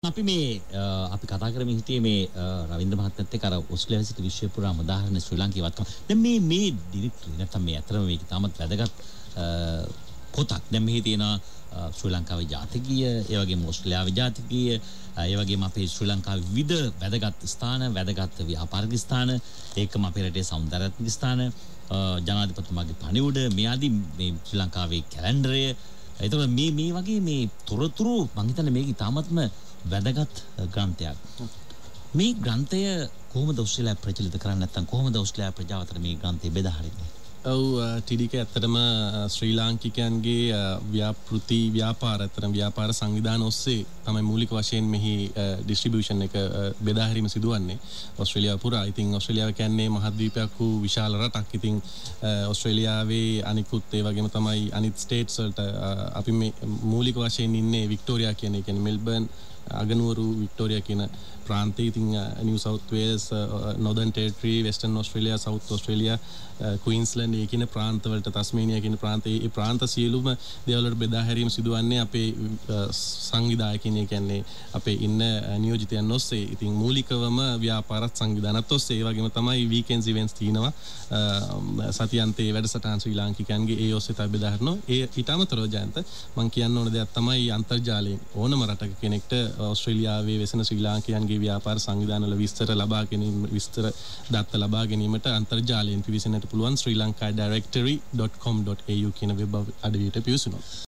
අපි කතා කරමින් හිටියේ මේ රවින්ද්‍ර මහත්මයාත් එක්ක අර ඕස්ට්‍රේලියාවේ සිට විශ්ව පුරාම උදාහරණ ශ්‍රී ලංකාවේ වත්කම. දැන් මේ ඩිරෙක්ටරි නැත්නම් මේ අතරම මේක තාමත් වැදගත් පොතක්. දැන් මෙහි තියෙන ශ්‍රී ලංකාවේ ජාතිකීය, ඒ වගේම ඕස්ට්‍රේලියාවේ ජාතිකීය, ඒ වගේම අපේ ශ්‍රී ලංකාවේ විවිධ වැදගත් ස්ථාන, වැදගත් ව්‍යාපාරික ස්ථාන, ඒකම අපේ රටේ සෞන්දර්යාත්මක ස්ථාන, ජනාධිපතිතුමාගේ පණිවුඩ, මේ ආදී මේ ශ්‍රී ලංකාවේ කැලෙන්ඩරය. එතකොට මේ වගේ මේ තොරතුරු මම හිතන්නේ මේක තාමත්ම වැදගත් ග්‍රන්ථයක්. මේ ග්‍රන්ථය කොහොමද ඕස්ට්‍රේලියාව ප්‍රචලිත කරන්නේ නැත්නම් කොහොමද ඕස්ට්‍රේලියාව ප්‍රජාව අතර මේ ග්‍රන්ථය බෙදා හරින්නේ? ඔව් ටිඩික ඇත්තටම ශ්‍රී ලාංකිකයන්ගේ ව්‍යාපෘති ව්‍යාපාර අතරම ව්‍යාපාර සංවිධාන ඔස්සේ තමයි මූලික වශයෙන් මෙහි ඩිස්ට්‍රිබියුෂන් එක බෙදා හැරීම සිදුවන්නේ ඕස්ට්‍රේලියාව පුරා. ඉතින් ඔස්ට්‍රේලියාව කියන්නේ මහද්වීපයක් වූ විශාල රටක්. ඉතින් ඕස්ට්‍රේලියාවේ අනිකුත් ඒ වගේම තමයි අනිත් ස්ටේට්ස් වලට අපි මේ මූලික වශයෙන් ඉන්නේ වික්ටෝරියා කියන්නේ මෙල්බර්න් අගනුවරු වික්ටෝරියා කියන ප්‍රාන්තයේ. ඉතින් New South Wales, Northern Territory, Western Australia, South Australia, Queensland ඒ කියන ප්‍රාන්තවලට, තස්මේනියා කියන ප්‍රාන්තයේ ඒ ප්‍රාන්ත සියලුම දේවල් වලට බෙදා හැරීම සිදුවන්නේ අපේ සංවිධායකින්, ඒ කියන්නේ අපේ ඉන්න නියෝජිතයන් ඔස්සේ. ඉතින් මූලිකවම ව්‍යාපාරත් සංවිධානත් ඔස්සේ. ඒ වගේම තමයි වීකෙන්ඩ්ස් ඉවෙන්ට්ස් තියෙනවා. සතියන්තයේ වැඩසටහන් ශ්‍රී ලාංකිකයන්ගේ ඒ ඔස්සේ තමයි බෙදා හරිනවා. ඒ ඊට අමතරව ජයන්ත මම කියන්න ඕන දෙයක් තමයි අන්තර්ජාලයෙන් ඕනම රටක කෙනෙක්ට ඕස්ට්‍රේලියාවේ වෙසෙන ශ්‍රී ලාංකිකයන්ගේ ව්‍යාපාර සංවිධානවල විස්තර ලබා දත්ත ලබා ගැනීමට අන්තර්ජාලයෙන් පිවිසෙන්නට පුළුවන්. srilanka directory.com.au කියන වෙබ් අඩවියට පිවිසුණා.